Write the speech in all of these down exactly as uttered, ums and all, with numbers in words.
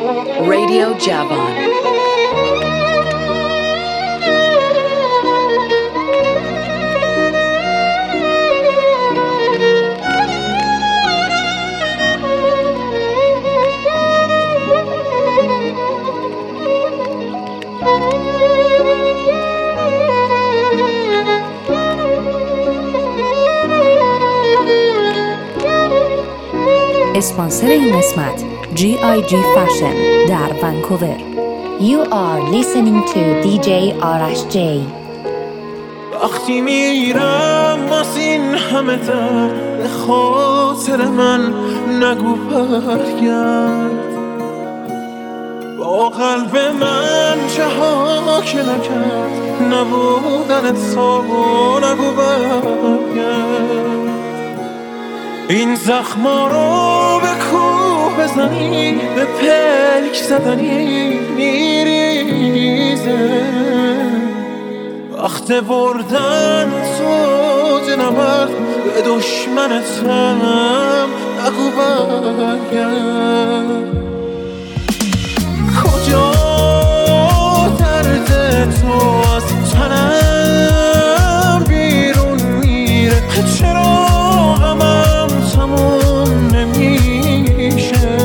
Radio Javan. اسپانسر این قسمت جی آی جی Fashion در ونکوور. You are listening to دی جی آرش جی. وقتی میرم از این همه در به خاطر من نگو برگرد، با قلب من چه ها که نکرد نبودن تو نگو برگرد. این زخما رو به کوه بزنی به پلک زدنی میریزه، وقت بردن تو جنبرد به دشمنتم نگو برگرد. کجا درد تو از تنم بیرون میره، چرا غمم تموم نمیشه،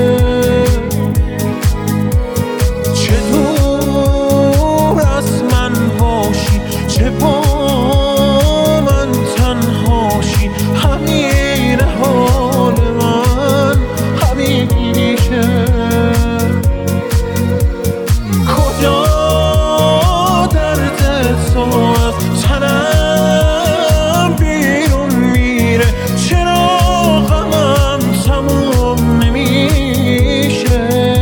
چه دور از من باشی چه با من تنهاشی، همین حال من همیشه. کجا درد تو از تنم بیرون میره، چرا غمم تموم نمیشه،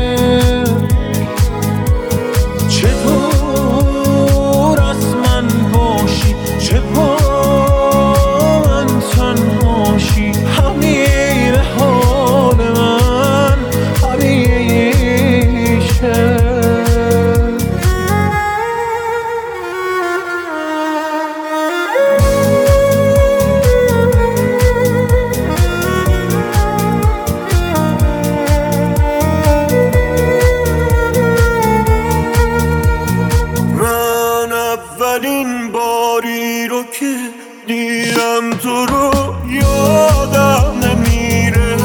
چه دور از من باشی چه با من تنهاشی، همین حال من همیشه. من اولین باری رو که دیدم تو رو یادم نمیره،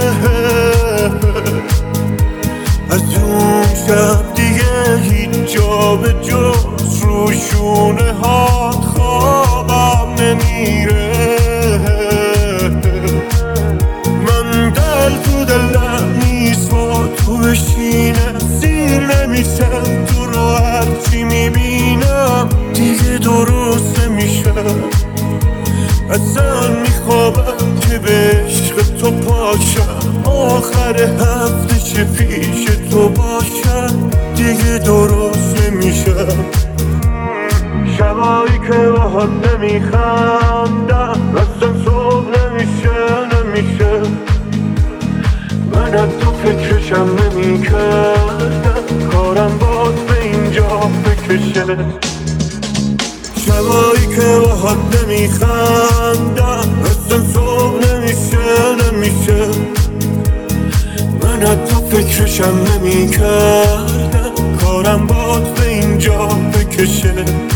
از اون شب دیگه هیچ جا به جز رو شونه ها خوابم نمیره. من دل تو دلم نیست با تو بشینه، سیر نمیشم تو رو هرچی میبینم دیگه درست نمیشه. اصلا میخوابم که به عشق تو پاشم، آخر هفته چه پیش تو باشم دیگه درست نمیشه. شبایی که باهات نمیخندم اصلا صبح نمیشه نمیشه، من از تو فکرشم نمیکردم، کارم باز به اینجا بکشه. شبایی که باهات نمیخندم اصلا صبح نمیشه نمیشه، من از تو فکرشم نمیکردم، کارم باز به اینجا بکشه.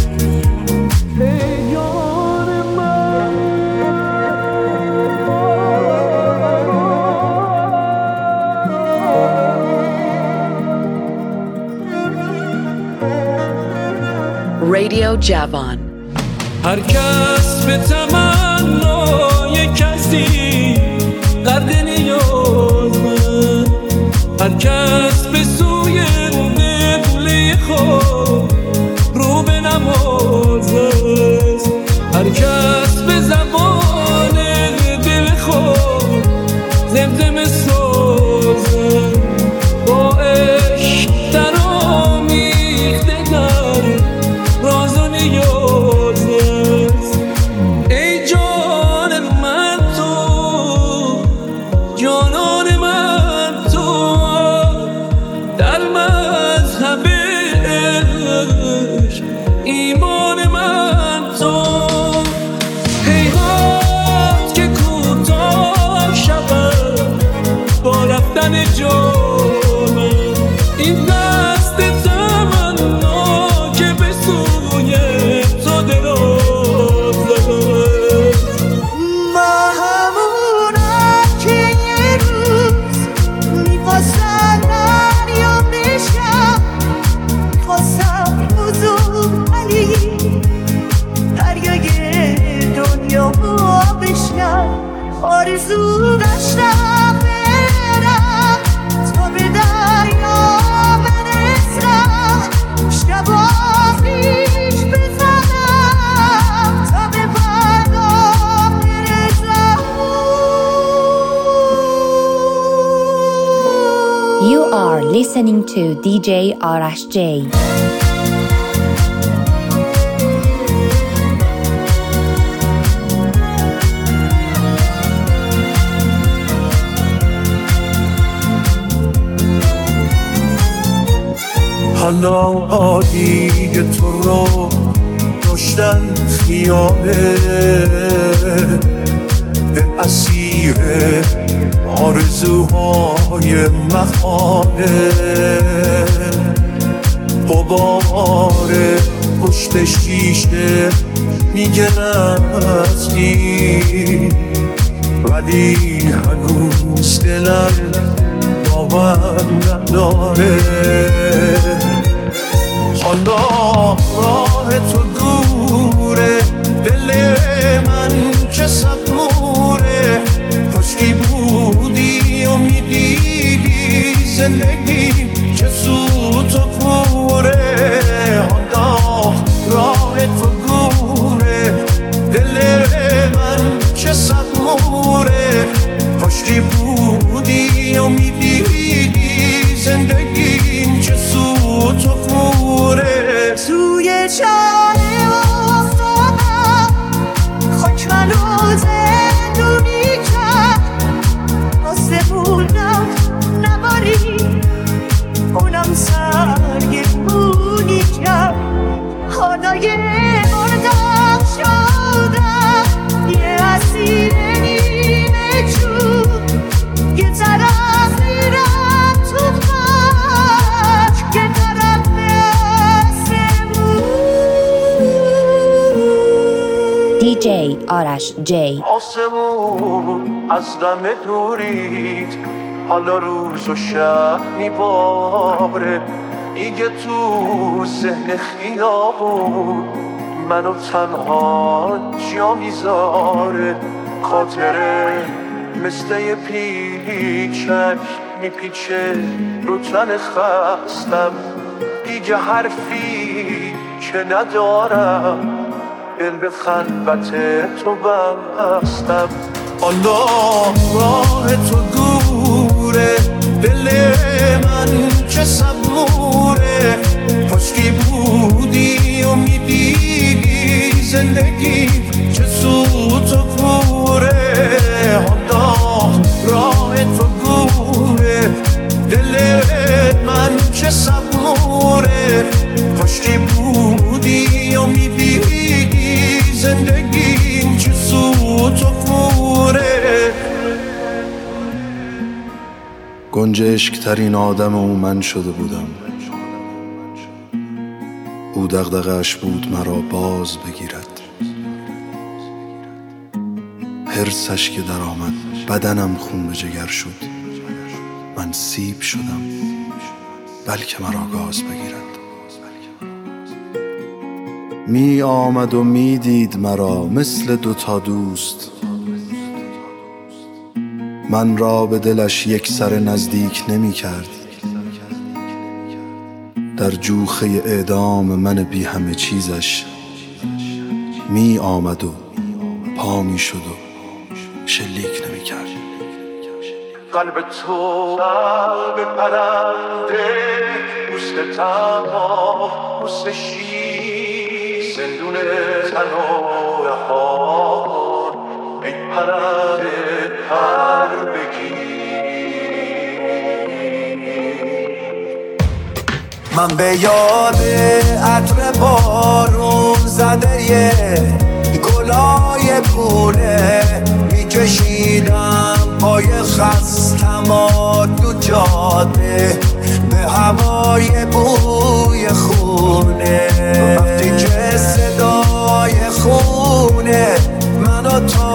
Radio Javan. هر کس به تمنای کسی قرد نیازمند، هر کس به سوی قبله خود رو به نماز است، هر کس به زبان دل خود زمزمه سازد، با عشق در آمیخته در راز و نیاز است. ای جان من تو، جانان من تو، در مذهب عشق ایمان من تو. هیهات که کوتاه شود با رفتن جانم، آرزو داشتم برم تا به دریا برسم، شبا پیش بزنم تا به فردا برسم. You are listening to دی جی آرش جی. حالا عادی تو رو داشتن خیاله، به اسیر آرزوهای محاله، غبار پشت شیشه میگه رفتی، ولی هنوز دلم باور نداره. حالا راه تو دوره، دل من چه صبوره، کاشکی بودی و میدیدی زندگی چه سوت و کوره. حالا راه تو دوره، دل من چه صبوره، کاشکی بودی و میدیدی زندگی چه سوت و کوره. توی چاره افتادم، خاک منو زندونی کرد، آسمونم نباری اونم سرگردونی کرد. حالا یه مردم شدم، یه اسیر نیمه جون، یه طرف میرم تو خاک، یه طرف دی جی آرش جی. آسمون از دم دورید، حالا روز و شب میباره، دیگه تو ذهن خیابون منو تنها جا میذاره. خاطره مثل یه پیچک میپیچه رو تن خستم، دیگه حرفی که ندارم، دل به خلوت تو بستم. حالا راه تو دوره، دل من چه صبوره، کاشکی بودی و میدیدی زندگی چه سوت و کوره. حالا راه تو دوره، دل من چه صبوره، کاشکی بودی و میدیدی زندگی چه سوت و کوره. گنجشک ترین آدم او من شده بودم، او دغدغه‌اش بود مرا باز بگیرد. حرصش که در آمد بدنم خون به جگر شد، من سیب شدم بلکه مرا گاز بگیرد. می آمد و می دید مرا مثل دوتا دوست، من را به دلش یک سر نزدیک نمی کرد. در جوخه اعدام من بی همه چیزش می آمد و پا می شد و شلیک نمی کرد. قلب تو قلب پرنده، پوست تنها پوست شیر، زندون تن و رهان، ای پرنده پر بگیر. من به یاد عطر بارون زده گلای پونه میکشیدم پای خستم و دو جاده به هوای بوی خونه. وقتی که صدای خونه منو تا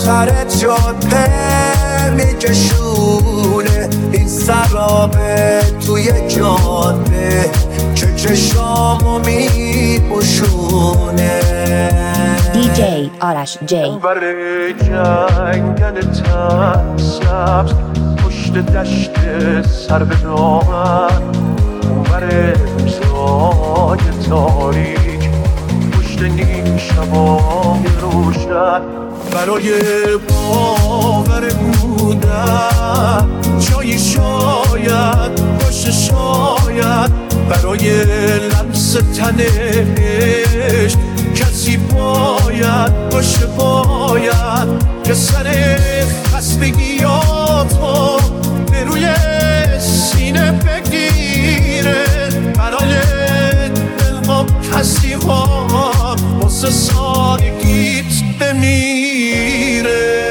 آخر جاده میکشونه، این سراب توی جاده که چشامو میپوشونه. دیجی آرش جی. برای جنگل تن سبز پشت دشت سر به دامن، برای امضای تاریک پشت نیم شبای روشن، برای باور بودن جایی شاید باشه، شاید برای لمس تنش کسی باید باشه، باید که سر خستگیاتو به روی سینه بگیره، برای دلها کسی ها واسه سادگیت بمیره.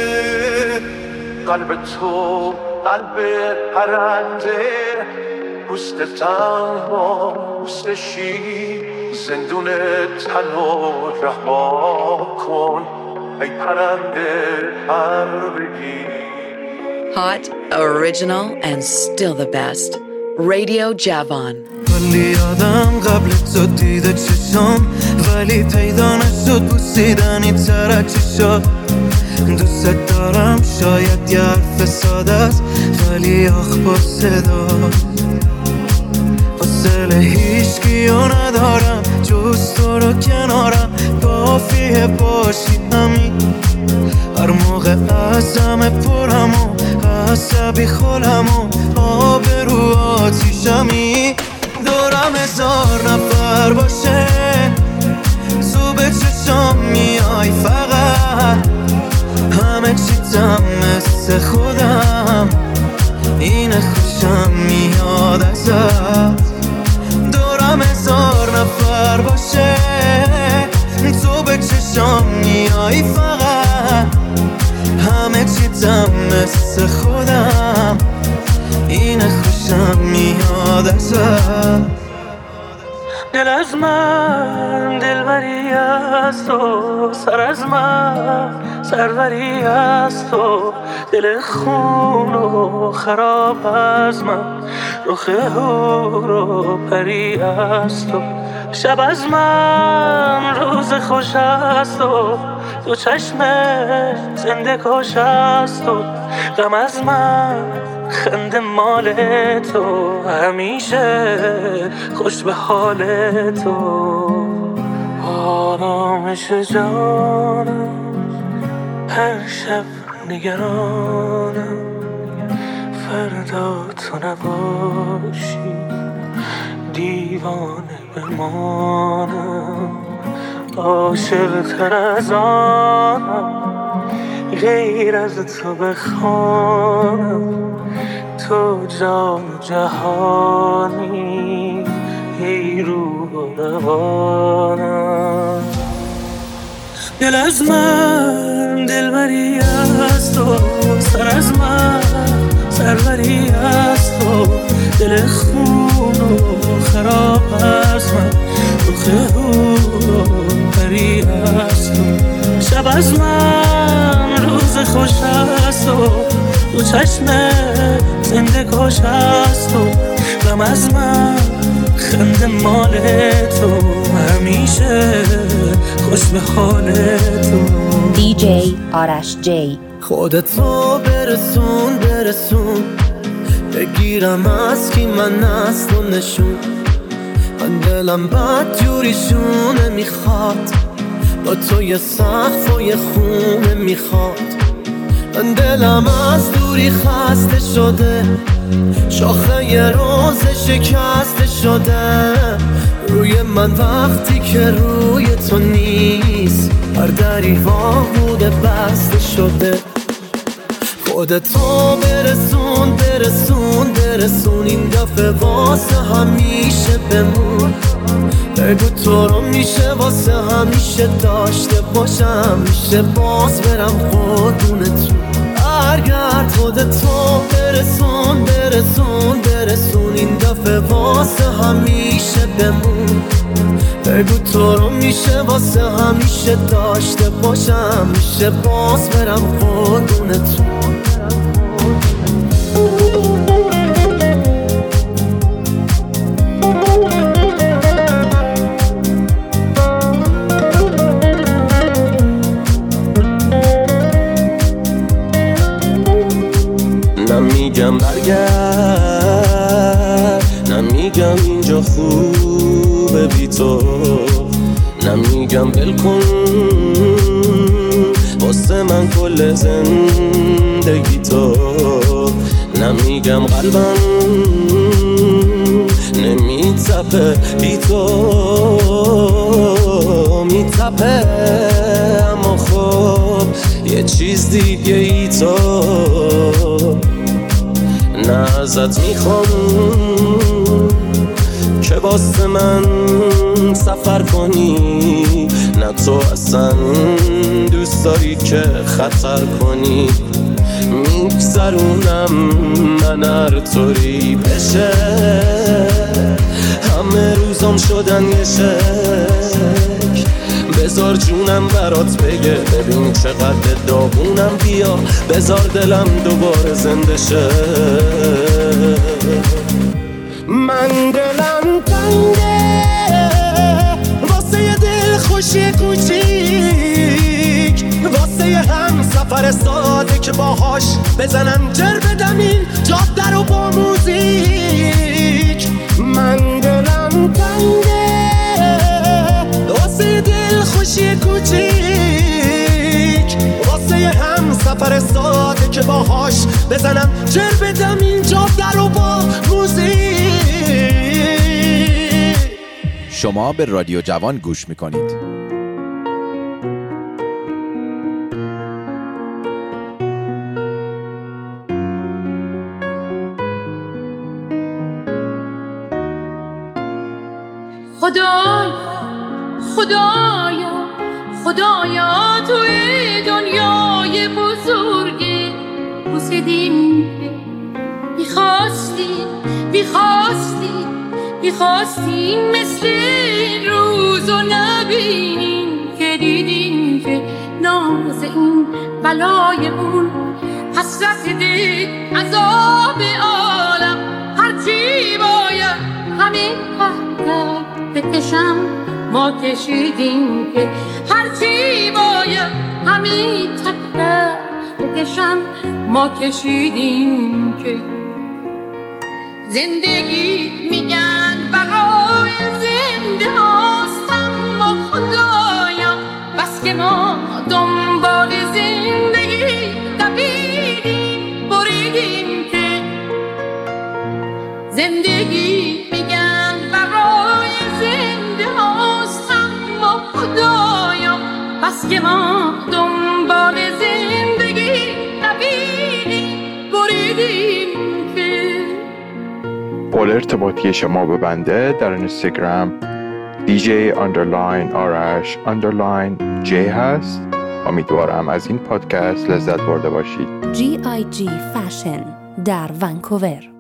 قلب تو قلب پرنده، پوست تنها پوست شیر، زندون تنو رها کن ای پرنده پر بگیر. Hot, original, and still the best. Radio Javan. ولی یادم قبل تو دیده چشم، ولی پیدا نشد بوسیدنی تر چشم. دوست دارم شاید یه حرف ساده است، ولی آخ با صدا حوصله هیچکیو ندارم جز تو رو کنارم، کافیه باشی همین. هر موقع ازم پرم و عصبی خولم و آبرو آتیشمی، دورم هزار نفر باشه تو به چشم میای، فقط همه چیزم مثل خودم، این خوشم میاد ازت. دورم هزار نفر باشه تو به چشم میای، فقط همه چیزم مثل خودم، این خوشم میاد ازت. دل از من دلبری از تو، سر از من سروری از تو، دل خون و خراب از من، رخ هور و پری از تو. شب از من روز خوش از تو، تو چشم زنده کش از تو. غم از من خنده مال تو، همیشه خوش به حال تو. آرامش جانم هر شب نگرانم، فردا تو نباشی دیوانه بمانم. عاشق تر از آنم غیر از تو بخوانم، تو جان جهانی ای روح و روانم. دل از من دلبری از تو، سر از من سروری از تو، دل خون و خراب از من، رخ هور و پری از تو. شب از من روز خوش از تو، تو چشم زنده کش از تو. غم از من خنده مال تو، همیشه خوش به حال تو. دیجی آرش جی. خودتو برسون برسون، بگیرم از کی من از تو نشون. من دلم بد جوریشونه میخواد، با تو یه سقف و یه خونه میخواد. من دلم از دوری خسته شده، شاخه یه روز شکسته شده. روی من وقتی که روی تو نیست، هر دری بوده بسته شده. خودتو برسون برسون برسون، این دفعه واسه همیشه بمون. بگو تو رو میشه واسه همیشه داشته باشم، میشه باز برم قربونتون. برگرد خودتو برسون برسون برسون، این دفعه واسه همیشه بمون. بگو تو رو میشه واسه همیشه داشته باشم، میشه باز برم قربونتون. نمیگم اینجا خوبه بی تو، نمیگم بلکن واسه من کل زندگی تو، نمیگم قلبم نمیتپه بی تو میتپه، اما خب یه چیز دیگه ای تو، نه ازت میخوام که واسه من سفر کنی، نه تو اصلا دوست داری که خطر کنی، میگذرونم من هر طوری بشه، همه روزام شدن یه شک، بذار جونم برات بگه ببین چقدر داغونم، بیا بذار دلم دوباره زنده شه. من دلم تنگه واسه یه دل خوشی کوچیک، واسه یه هم سفر ساده که باهاش بزنم جر بدم این جاده رو با موزیک. من دلم تنگه واسه یه دل خوشی کوچیک، واسه یه هم سفر ساده که باهاش بزنم جر بدم این جاده رو با موزیک. شما به رادیو جوان گوش میکنید. خدایا خدایا خدایا توی دنیای بزرگی بوسیدیم که میخواستی میخواستی میخواستیم مثل این روزو نبینیم، که دیدیم که ناز این بلای اون حسرت دل عذاب عالم، هرچی باید همین قدر بکشم ما کشیدیم، که هرچی باید همین قدر بکشم ما کشیدیم، که زندگی میگن برای زنده هاست، اما خدایا بس که ما دنبال زندگی دویدیم بریدیم، که زندگی میگن برای زنده هاست، اما خدایا بس که ما دنبال زندگی دویدیم بریدیم، که پول ارتباطی شما به بنده در اینستاگرام دی جی underline آرش underline جی هست. امیدوارم از این پادکست لذت برده باشید. جی آی جی فشن در ونکوور.